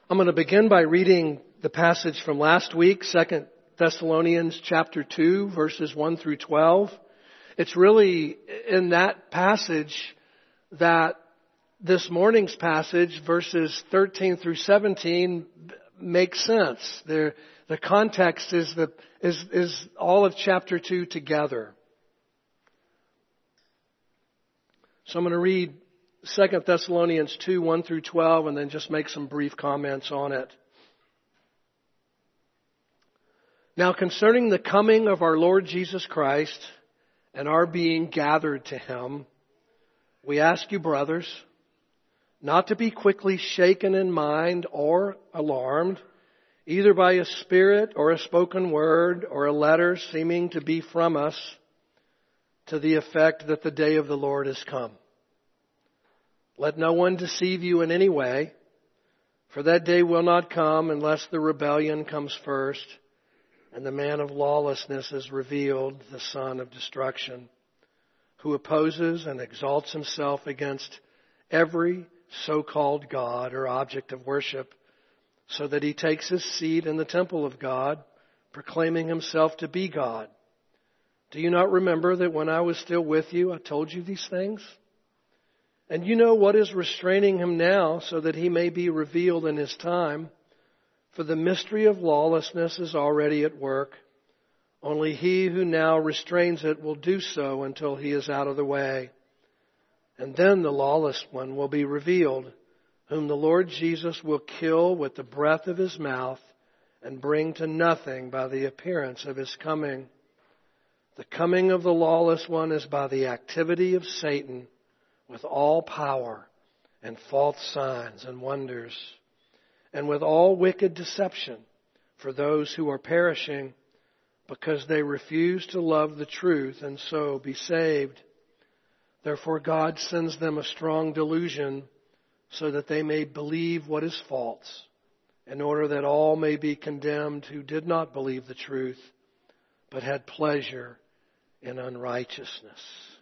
I'm going to begin by reading the passage from last week, 2 Thessalonians chapter 2, verses 1 through 12. It's really in that passage that this morning's passage, verses 13 through 17, makes sense. The context is all of chapter 2 together. So I'm going to read 2 Thessalonians 2, 1 through 12, and then just make some brief comments on it. Now concerning the coming of our Lord Jesus Christ and our being gathered to Him, we ask you, brothers, not to be quickly shaken in mind or alarmed, either by a spirit or a spoken word or a letter seeming to be from us, to the effect that the day of the Lord is come. Let no one deceive you in any way, for that day will not come unless the rebellion comes first, and the man of lawlessness is revealed, the son of destruction, who opposes and exalts himself against every so-called God or object of worship, so that he takes his seat in the temple of God, proclaiming himself to be God. Do you not remember that when I was still with you, I told you these things? And you know what is restraining him now, so that he may be revealed in his time. For the mystery of lawlessness is already at work. Only he who now restrains it will do so until he is out of the way. And then the lawless one will be revealed, whom the Lord Jesus will kill with the breath of his mouth and bring to nothing by the appearance of his coming. The coming of the lawless one is by the activity of Satan, with all power and false signs and wonders, and with all wicked deception for those who are perishing, because they refuse to love the truth and so be saved. Therefore God sends them a strong delusion, so that they may believe what is false, in order that all may be condemned who did not believe the truth, but had pleasure in unrighteousness.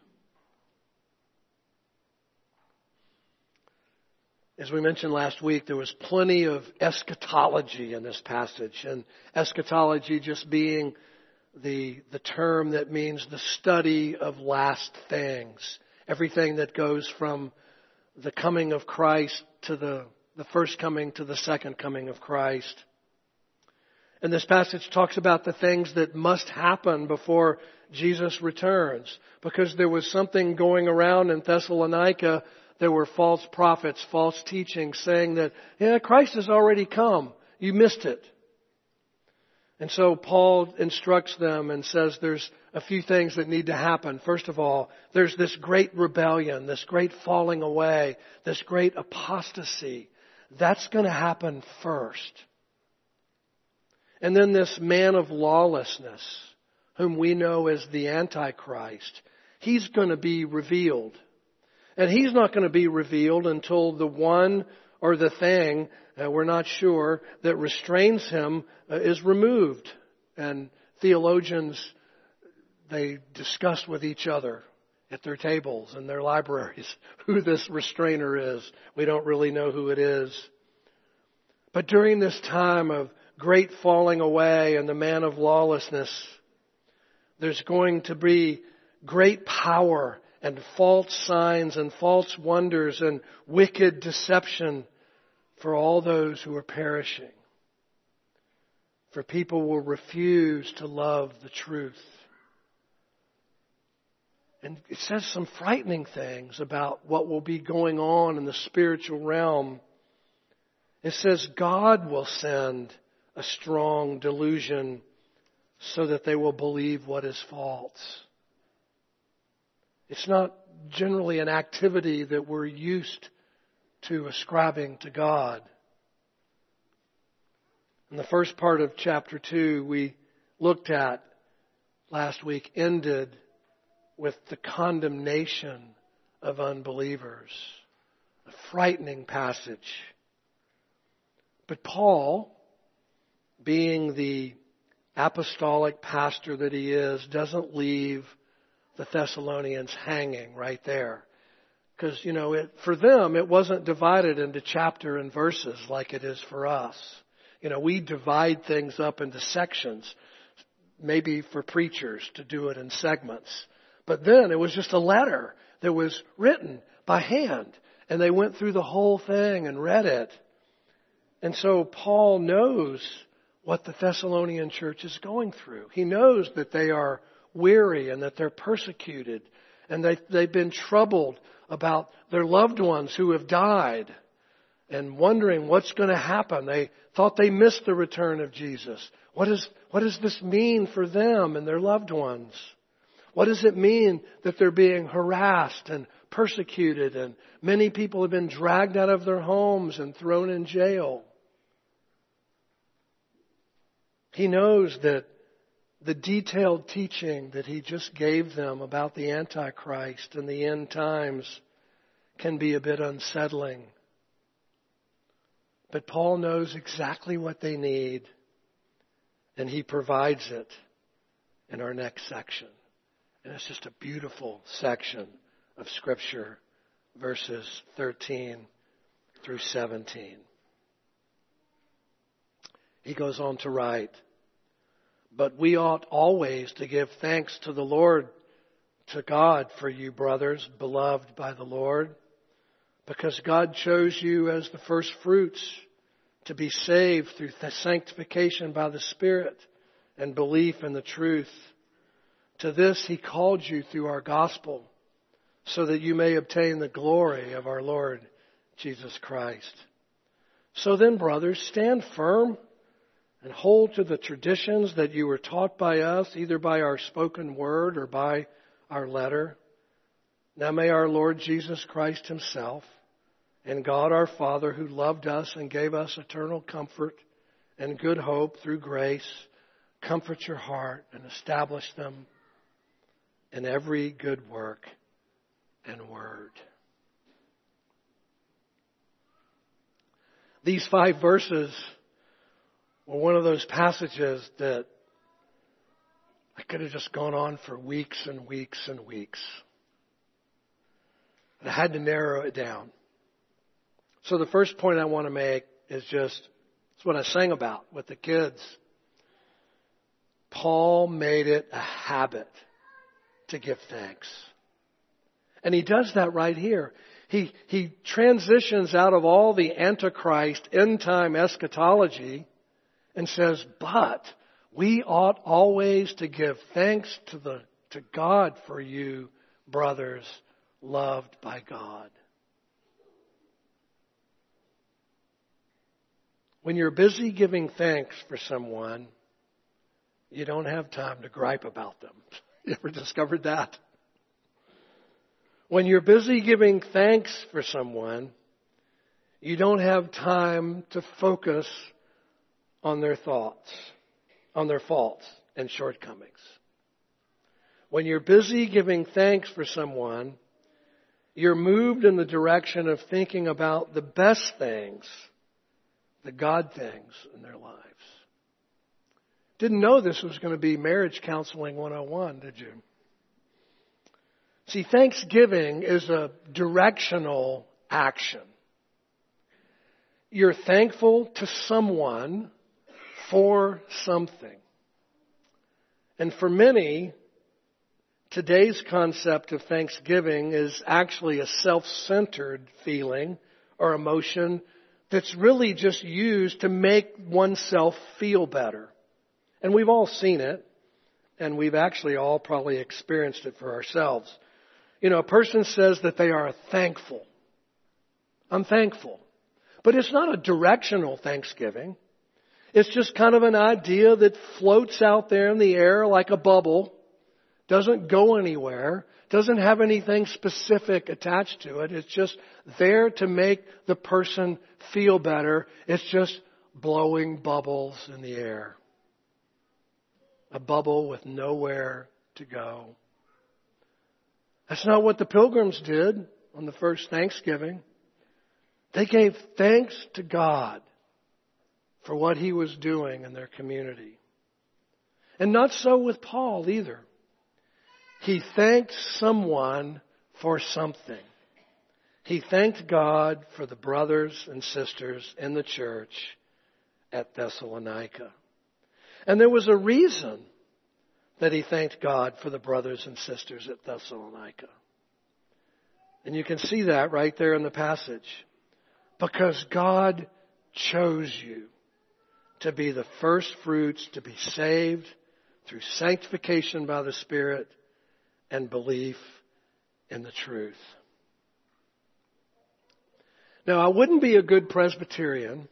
As we mentioned last week, there was plenty of eschatology in this passage. And eschatology just being the term that means the study of last things. Everything that goes from the coming of Christ to the first coming to the second coming of Christ. And this passage talks about the things that must happen before Jesus returns. Because there was something going around in Thessalonica. There were false prophets, false teachings saying that, Christ has already come. You missed it. And so Paul instructs them and says there's a few things that need to happen. First of all, there's this great rebellion, this great falling away, this great apostasy. That's going to happen first. And then this man of lawlessness, whom we know as the Antichrist, he's going to be revealed. And he's not going to be revealed until the one or the thing, we're not sure, that restrains him is removed. And theologians, they discuss with each other at their tables and their libraries who this restrainer is. We don't really know who it is. But during this time of great falling away and the man of lawlessness, there's going to be great power and false signs and false wonders and wicked deception for all those who are perishing. For people will refuse to love the truth. And it says some frightening things about what will be going on in the spiritual realm. It says God will send a strong delusion so that they will believe what is false. It's not generally an activity that we're used to ascribing to God. In the first part of chapter 2 we looked at last week ended with the condemnation of unbelievers. A frightening passage. But Paul, being the apostolic pastor that he is, doesn't leave the Thessalonians hanging right there. Because, for them, it wasn't divided into chapter and verses like it is for us. We divide things up into sections, maybe for preachers to do it in segments. But then it was just a letter that was written by hand. And they went through the whole thing and read it. And so Paul knows what the Thessalonian church is going through. He knows that they are weary and that they're persecuted. And they've been troubled about their loved ones who have died and wondering what's going to happen. They thought they missed the return of Jesus. What does this mean for them and their loved ones? What does it mean that they're being harassed and persecuted and many people have been dragged out of their homes and thrown in jail? He knows that the detailed teaching that he just gave them about the Antichrist and the end times can be a bit unsettling. But Paul knows exactly what they need, and he provides it in our next section. And it's just a beautiful section of Scripture, verses 13 through 17. He goes on to write, "But we ought always to give thanks to the Lord, to God for you, brothers, beloved by the Lord, because God chose you as the first fruits to be saved through the sanctification by the Spirit and belief in the truth. To this He called you through our gospel, so that you may obtain the glory of our Lord Jesus Christ. So then, brothers, stand firm and hold to the traditions that you were taught by us, either by our spoken word or by our letter. Now may our Lord Jesus Christ Himself and God our Father, who loved us and gave us eternal comfort and good hope through grace, comfort your heart and establish them in every good work and word." These 5 verses were one of those passages that I could have just gone on for weeks and weeks and weeks. But I had to narrow it down. So the first point I want to make is it's what I sang about with the kids. Paul made it a habit to give thanks. And he does that right here. He transitions out of all the Antichrist end-time eschatology and says, but we ought always to give thanks to God for you, brothers, loved by God. When you're busy giving thanks for someone, you don't have time to gripe about them. You ever discovered that? When you're busy giving thanks for someone, you don't have time to focus on their thoughts, on their faults and shortcomings. When you're busy giving thanks for someone, you're moved in the direction of thinking about the best things, the God things in their lives. Didn't know this was going to be Marriage Counseling 101, did you? See, thanksgiving is a directional action. You're thankful to someone for something. And for many, today's concept of thanksgiving is actually a self-centered feeling or emotion that's really just used to make oneself feel better. And we've all seen it, and we've actually all probably experienced it for ourselves. A person says that they are thankful. I'm thankful. But it's not a directional thanksgiving. It's just kind of an idea that floats out there in the air like a bubble, doesn't go anywhere, doesn't have anything specific attached to it. It's just there to make the person feel better. It's just blowing bubbles in the air. A bubble with nowhere to go. That's not what the Pilgrims did on the first Thanksgiving. They gave thanks to God for what He was doing in their community. And not so with Paul either. He thanked someone for something. He thanked God for the brothers and sisters in the church at Thessalonica. And there was a reason that he thanked God for the brothers and sisters at Thessalonica. And you can see that right there in the passage. Because God chose you to be the first fruits, to be saved through sanctification by the Spirit and belief in the truth. Now, I wouldn't be a good Presbyterian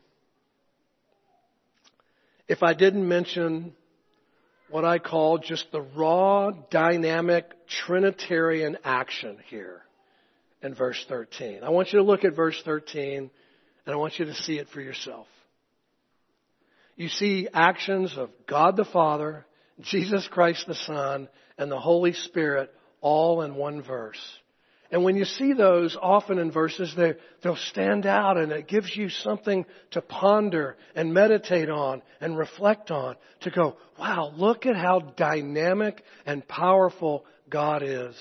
if I didn't mention what I call just the raw, dynamic, Trinitarian action here in verse 13. I want you to look at verse 13, and I want you to see it for yourself. You see actions of God the Father, Jesus Christ the Son, and the Holy Spirit all in one verse. And when you see those often in verses, they'll stand out, and it gives you something to ponder and meditate on and reflect on, to go, wow, look at how dynamic and powerful God is.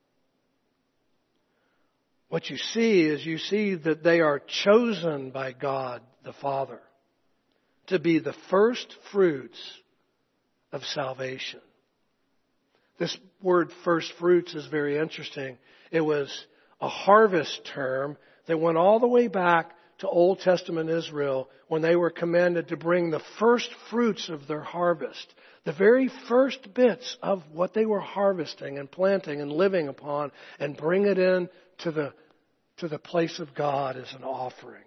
What you see is that they are chosen by God the Father to be the first fruits of salvation. This word first fruits is very interesting. It was a harvest term that went all the way back to Old Testament Israel when they were commanded to bring the first fruits of their harvest, the very first bits of what they were harvesting and planting and living upon, and bring it in to the place of God as an offering.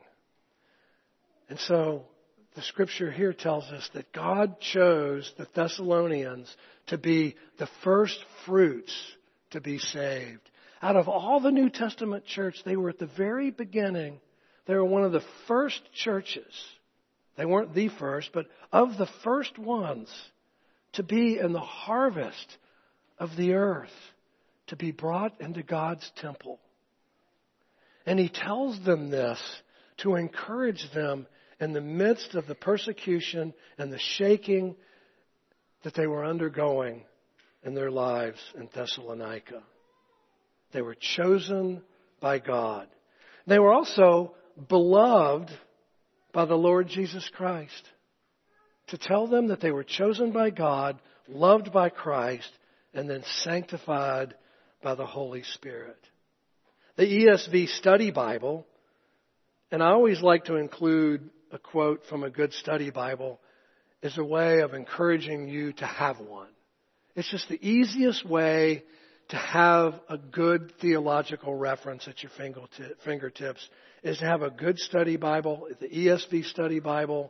And so the scripture here tells us that God chose the Thessalonians to be the first fruits to be saved. Out of all the New Testament church, they were at the very beginning. They were one of the first churches. They weren't the first, but of the first ones to be in the harvest of the earth, to be brought into God's temple. And he tells them this to encourage them in the midst of the persecution and the shaking that they were undergoing in their lives in Thessalonica. They were chosen by God. They were also beloved by the Lord Jesus Christ. To tell them that they were chosen by God, loved by Christ, and then sanctified by the Holy Spirit. The ESV Study Bible, and I always like to include a quote from a good study Bible, is a way of encouraging you to have one. It's just the easiest way to have a good theological reference at your fingertips is to have a good study Bible, the ESV Study Bible,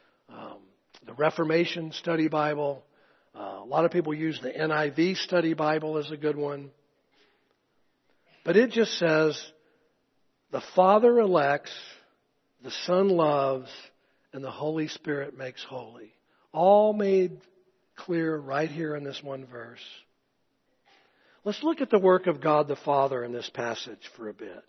the Reformation Study Bible. A lot of people use the NIV Study Bible as a good one. But it just says, the Father elects, the Son loves, and the Holy Spirit makes holy. All made clear right here in this one verse. Let's look at the work of God the Father in this passage for a bit.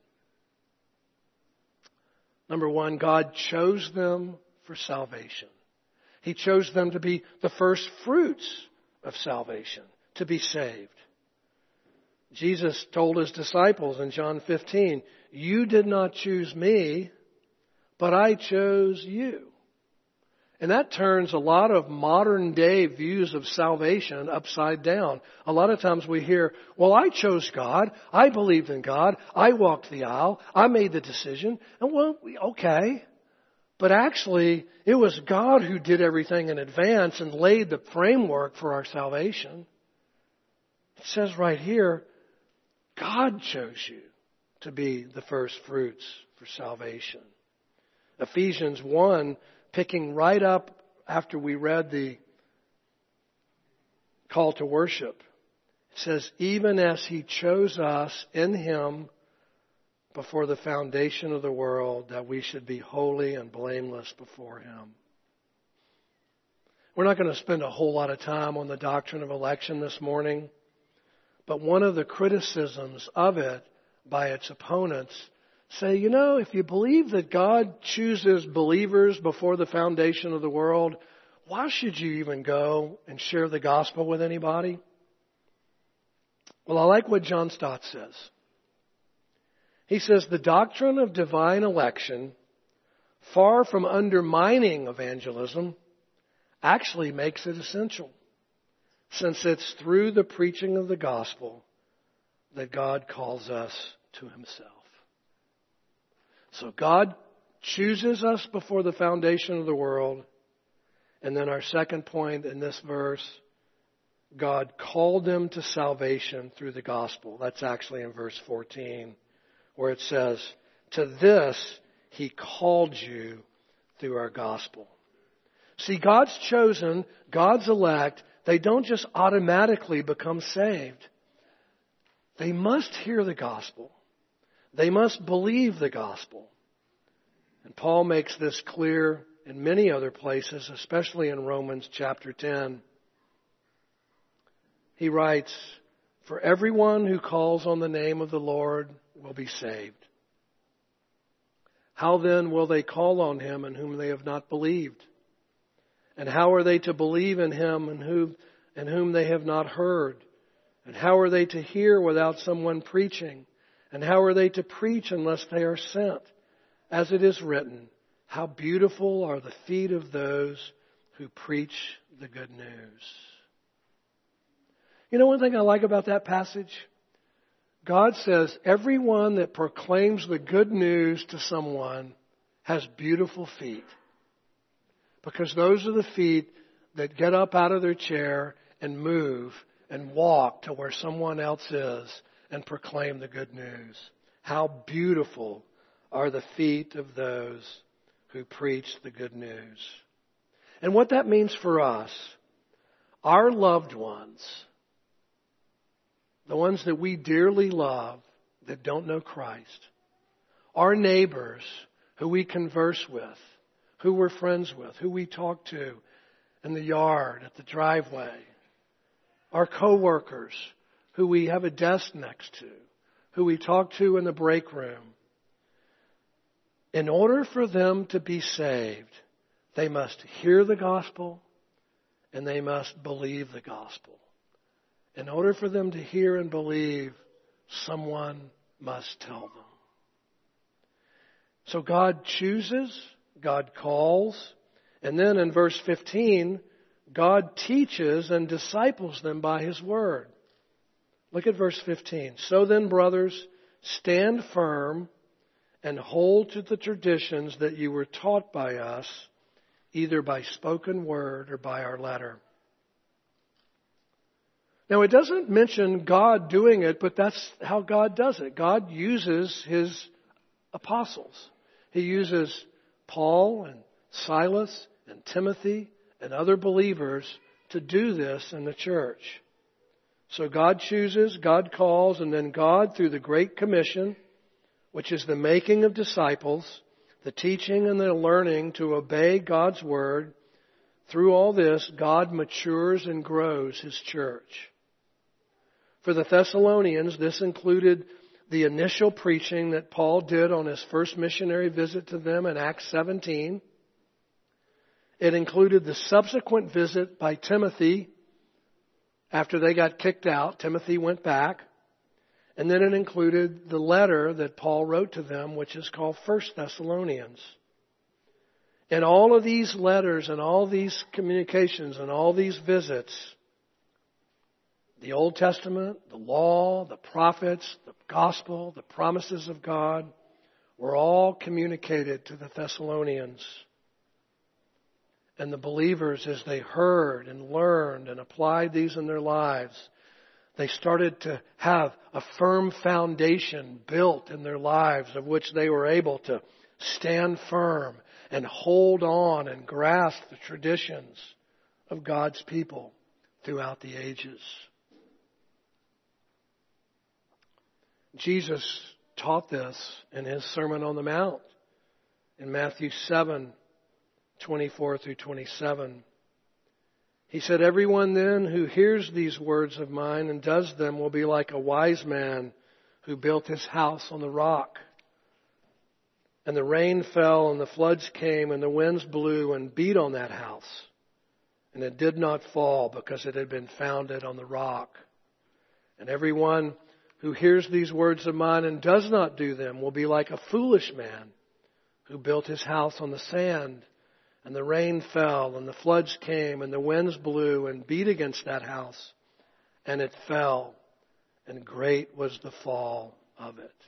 Number one, God chose them for salvation. He chose them to be the first fruits of salvation, to be saved. Jesus told his disciples in John 15, "You did not choose me, but I chose you." And that turns a lot of modern day views of salvation upside down. A lot of times we hear, well, I chose God. I believed in God. I walked the aisle. I made the decision. And well, okay. But actually, it was God who did everything in advance and laid the framework for our salvation. It says right here, God chose you to be the first fruits for salvation. Ephesians 1, picking right up after we read the call to worship, it says, even as He chose us in Him before the foundation of the world, that we should be holy and blameless before Him. We're not going to spend a whole lot of time on the doctrine of election this morning, but one of the criticisms of it by its opponents say, if you believe that God chooses believers before the foundation of the world, why should you even go and share the gospel with anybody? Well, I like what John Stott says. He says the doctrine of divine election, far from undermining evangelism, actually makes it essential, since it's through the preaching of the gospel that God calls us to Himself. So God chooses us before the foundation of the world. And then our second point in this verse, God called them to salvation through the gospel. That's actually in verse 14, where it says, to this He called you through our gospel. See, God's chosen, God's elect, they don't just automatically become saved. They must hear the gospel. They must believe the gospel. And Paul makes this clear in many other places, especially in Romans chapter 10. He writes, for everyone who calls on the name of the Lord will be saved. How then will they call on Him in whom they have not believed? And how are they to believe in Him in whom they have not heard? And how are they to hear without someone preaching? And how are they to preach unless they are sent? As it is written, how beautiful are the feet of those who preach the good news. You know one thing I like about that passage? God says everyone that proclaims the good news to someone has beautiful feet. Because those are the feet that get up out of their chair and move and walk to where someone else is and proclaim the good news. How beautiful are the feet of those who preach the good news. And what that means for us, our loved ones, the ones that we dearly love that don't know Christ, our neighbors who we converse with, who we're friends with, who we talk to in the yard, at the driveway, our coworkers who we have a desk next to, who we talk to in the break room. In order for them to be saved, they must hear the gospel and they must believe the gospel. In order for them to hear and believe, someone must tell them. So God chooses, God calls, and then in verse 15, God teaches and disciples them by His word. Look at verse 15. So then, brothers, stand firm and hold to the traditions that you were taught by us, either by spoken word or by our letter. Now, it doesn't mention God doing it, but that's how God does it. God uses His apostles. He uses Paul and Silas and Timothy and other believers to do this in the church. So God chooses, God calls, and then God, through the Great Commission, which is the making of disciples, the teaching and the learning to obey God's word, through all this, God matures and grows His church. For the Thessalonians, this included the initial preaching that Paul did on his first missionary visit to them in Acts 17. It included the subsequent visit by Timothy. After they got kicked out, Timothy went back. And then it included the letter that Paul wrote to them, which is called 1 Thessalonians. In all of these letters and all these communications and all these visits, the Old Testament, the law, the prophets, the gospel, the promises of God were all communicated to the Thessalonians. And the believers, as they heard and learned and applied these in their lives, they started to have a firm foundation built in their lives of which they were able to stand firm and hold on and grasp the traditions of God's people throughout the ages. Jesus taught this in His Sermon on the Mount in Matthew 7:24 through 27. He said, everyone then who hears these words of mine and does them will be like a wise man who built his house on the rock. And the rain fell and the floods came and the winds blew and beat on that house. And it did not fall because it had been founded on the rock. And everyone who hears these words of mine and does not do them will be like a foolish man who built his house on the sand. And the rain fell, and the floods came, and the winds blew and beat against that house. And it fell, and great was the fall of it.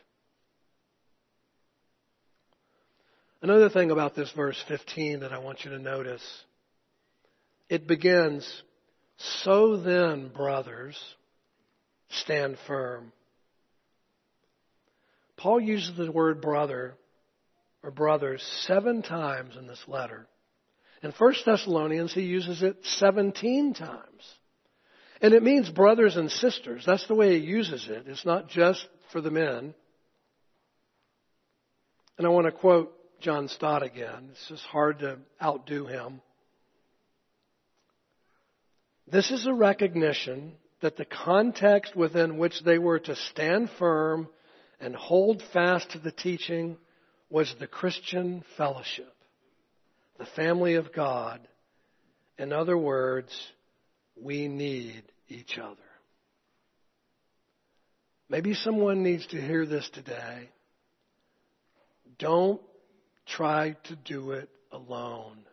Another thing about this verse 15 that I want you to notice. It begins, "So then, brothers, stand firm." Paul uses the word brother or brothers 7 times in this letter. In 1 Thessalonians, he uses it 17 times. And it means brothers and sisters. That's the way he uses it. It's not just for the men. And I want to quote John Stott again. It's just hard to outdo him. This is a recognition that the context within which they were to stand firm and hold fast to the teaching was the Christian fellowship, the family of God. In other words, we need each other. Maybe someone needs to hear this today. Don't try to do it alone.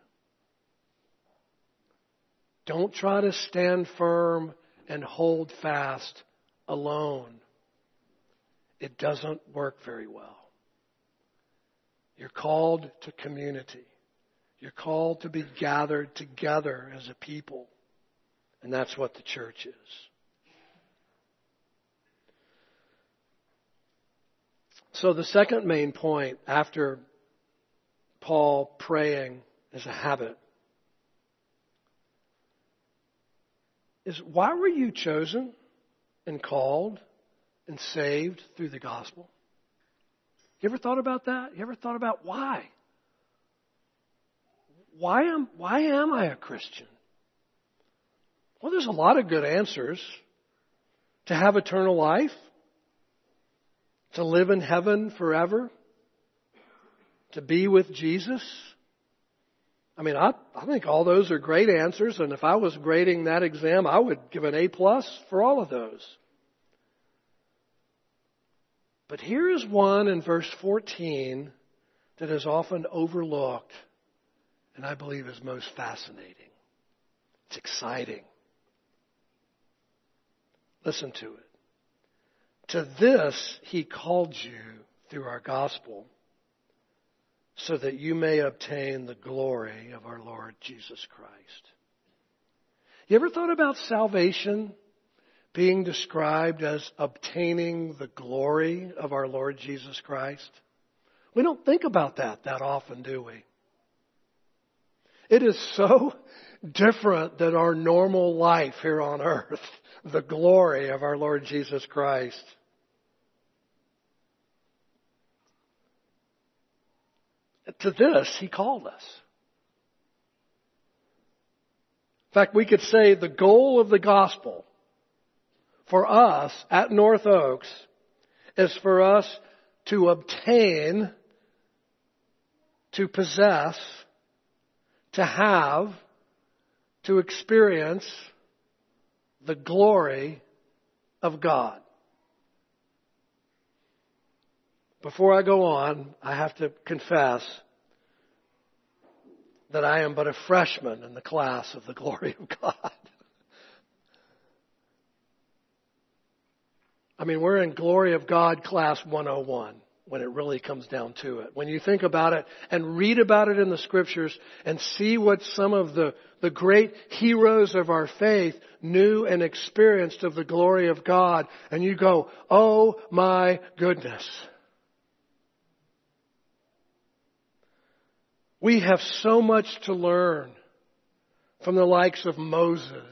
Don't try to stand firm and hold fast alone. It doesn't work very well. You're called to community. You're called to be gathered together as a people. And that's what the church is. So the second main point after Paul praying as a habit is, why were you chosen and called and saved through the gospel? You ever thought about that? You ever thought about why? Why am I a Christian? Well, there's a lot of good answers. To have eternal life, to live in heaven forever, to be with Jesus. I mean, I think all those are great answers, and if I was grading that exam, I would give an A+ for all of those. But here is one in verse 14 that is often overlooked, and I believe is most fascinating. It's exciting. Listen to it. To this he called you through our gospel, so that you may obtain the glory of our Lord Jesus Christ. You ever thought about salvation being described as obtaining the glory of our Lord Jesus Christ? We don't think about that often, do we? It is so different than our normal life here on earth, the glory of our Lord Jesus Christ. To this, he called us. In fact, we could say the goal of the gospel for us at North Oaks is for us to obtain, to possess, to have, to experience the glory of God. Before I go on, I have to confess that I am but a freshman in the class of the glory of God. I mean, we're in Glory of God class 101 when it really comes down to it. When you think about it and read about it in the scriptures and see what some of the great heroes of our faith knew and experienced of the glory of God, and you go, oh my goodness. We have so much to learn from the likes of Moses,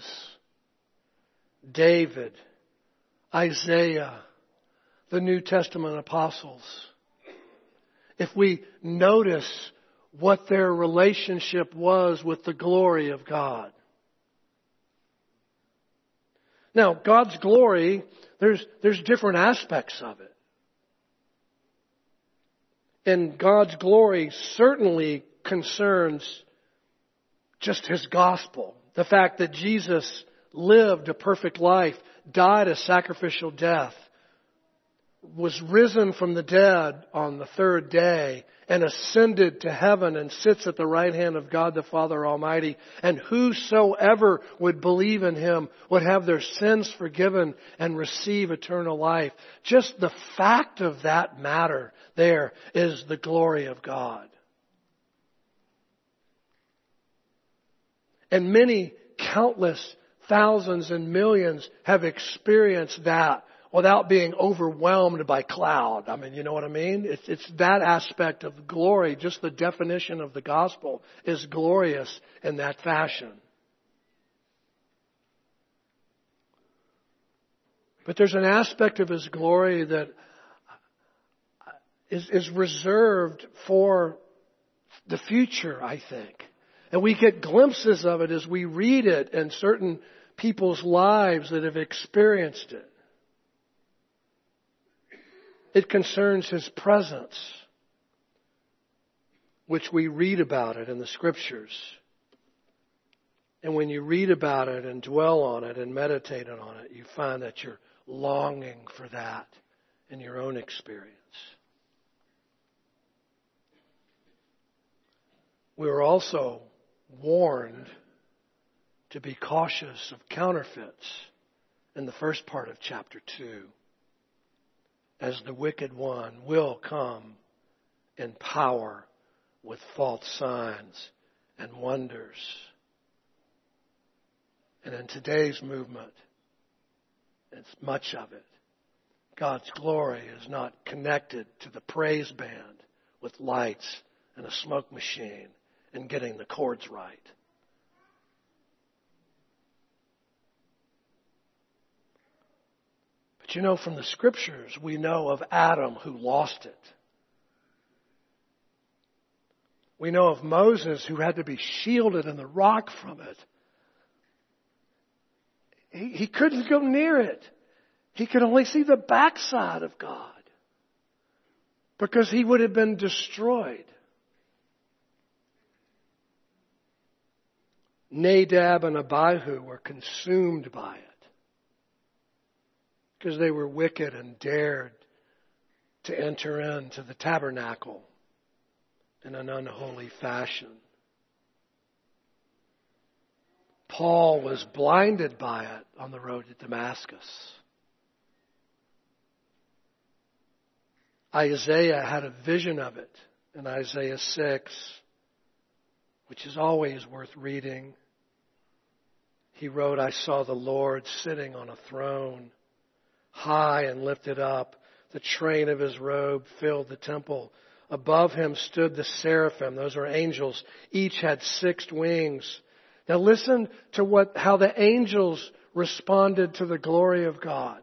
David, Isaiah, the New Testament apostles. If we notice what their relationship was with the glory of God. Now, God's glory, there's different aspects of it. And God's glory certainly concerns just His gospel. The fact that Jesus lived a perfect life, died a sacrificial death, was risen from the dead on the third day and ascended to heaven and sits at the right hand of God the Father Almighty. And whosoever would believe in Him would have their sins forgiven and receive eternal life. Just the fact of that matter there is the glory of God. And many, countless, thousands and millions have experienced that without being overwhelmed by cloud. I mean, you know what I mean? It's that aspect of glory. Just the definition of the gospel is glorious in that fashion. But there's an aspect of His glory that is reserved for the future, I think. And we get glimpses of it as we read it in certain people's lives that have experienced it. It concerns His presence, which we read about it in the Scriptures. And when you read about it and dwell on it and meditate on it, you find that you're longing for that in your own experience. We were also warned to be cautious of counterfeits in the first part of chapter 2. As the wicked one will come in power with false signs and wonders. And in today's movement, it's much of it. God's glory is not connected to the praise band with lights and a smoke machine and getting the chords right. But you know, from the Scriptures, we know of Adam who lost it. We know of Moses who had to be shielded in the rock from it. He couldn't go near it. He could only see the backside of God because he would have been destroyed. Nadab and Abihu were consumed by it because they were wicked and dared to enter into the tabernacle in an unholy fashion. Paul was blinded by it on the road to Damascus. Isaiah had a vision of it in Isaiah 6, which is always worth reading. He wrote, I saw the Lord sitting on a throne, high and lifted up. The train of His robe filled the temple. Above Him stood the seraphim. Those are angels. Each had 6 wings. Now listen to how the angels responded to the glory of God.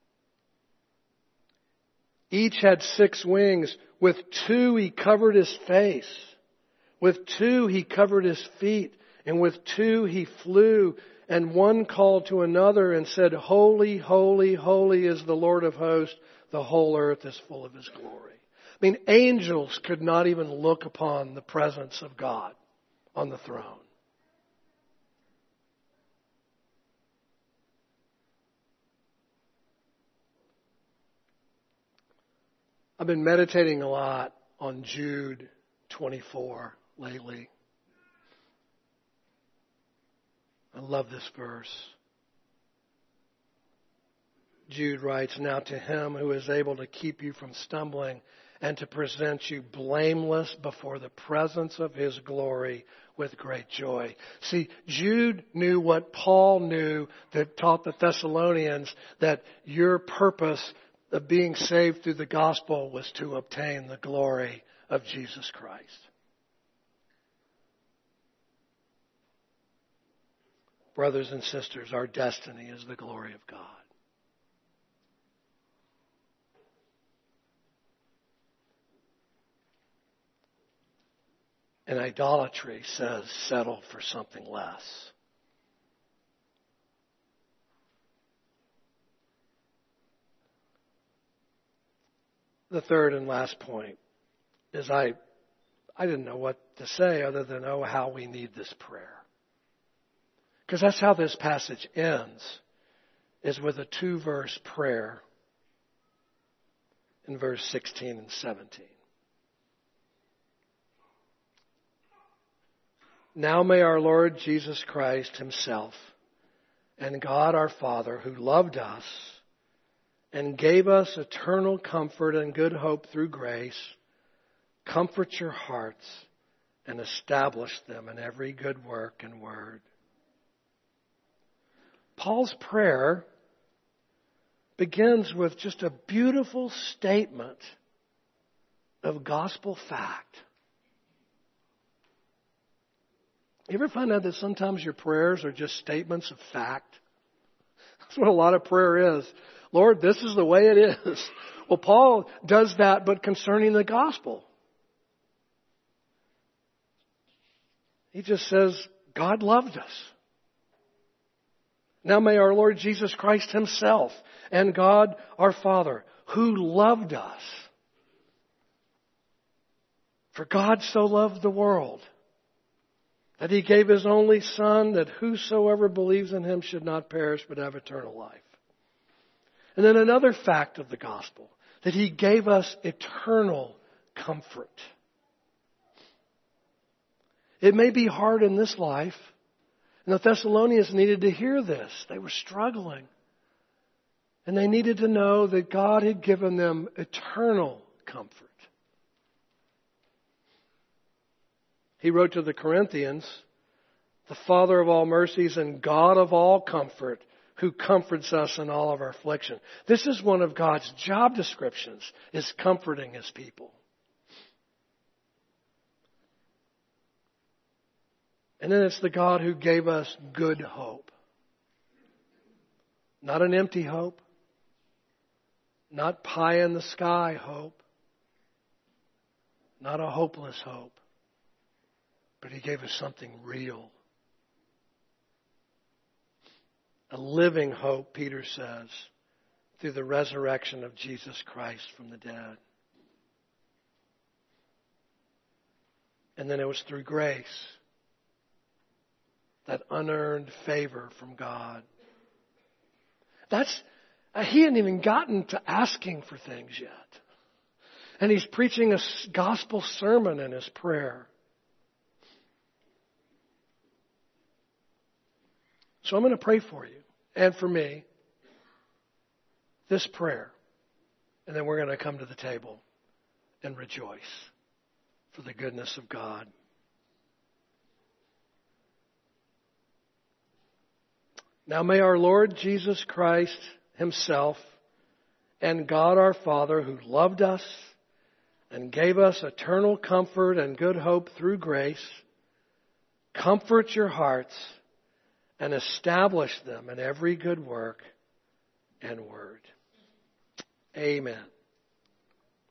Each had 6 wings. With 2 He covered His face. With 2 He covered His feet. And with 2 He flew. And one called to another and said, Holy, holy, holy is the Lord of hosts. The whole earth is full of His glory. I mean, angels could not even look upon the presence of God on the throne. I've been meditating a lot on Jude 24 lately. I love this verse. Jude writes, Now to Him who is able to keep you from stumbling and to present you blameless before the presence of His glory with great joy. See, Jude knew what Paul knew that taught the Thessalonians, that your purpose of being saved through the gospel was to obtain the glory of Jesus Christ. Brothers and sisters, our destiny is the glory of God. And idolatry says, settle for something less. The third and last point is I didn't know what to say other than, oh, how we need this prayer. Because that's how this passage ends, is with a 2-verse prayer. in verse 16 and 17. Now may our Lord Jesus Christ himself and God our Father, who loved us and gave us eternal comfort and good hope through grace, comfort your hearts and establish them in every good work and word. Paul's prayer begins with just a beautiful statement of gospel fact. You ever find out that sometimes your prayers are just statements of fact? That's what a lot of prayer is. Lord, this is the way it is. Well, Paul does that, but concerning the gospel. He just says, God loved us. Now may our Lord Jesus Christ himself and God our Father, who loved us. For God so loved the world that he gave his only Son, that whosoever believes in him should not perish but have eternal life. And then another fact of the gospel, that he gave us eternal comfort. It may be hard in this life, and the Thessalonians needed to hear this. They were struggling. And they needed to know that God had given them eternal comfort. He wrote to the Corinthians, the Father of all mercies and God of all comfort, who comforts us in all of our affliction. This is one of God's job descriptions, is comforting his people. And then it's the God who gave us good hope. Not an empty hope. Not pie in the sky hope. Not a hopeless hope. But he gave us something real. A living hope, Peter says, through the resurrection of Jesus Christ from the dead. And then it was through grace, that unearned favor from God. He hadn't even gotten to asking for things yet. And he's preaching a gospel sermon in his prayer. So I'm going to pray for you and for me this prayer. And then we're going to come to the table and rejoice for the goodness of God. Now may our Lord Jesus Christ himself and God our Father, who loved us and gave us eternal comfort and good hope through grace, comfort your hearts and establish them in every good work and word. Amen.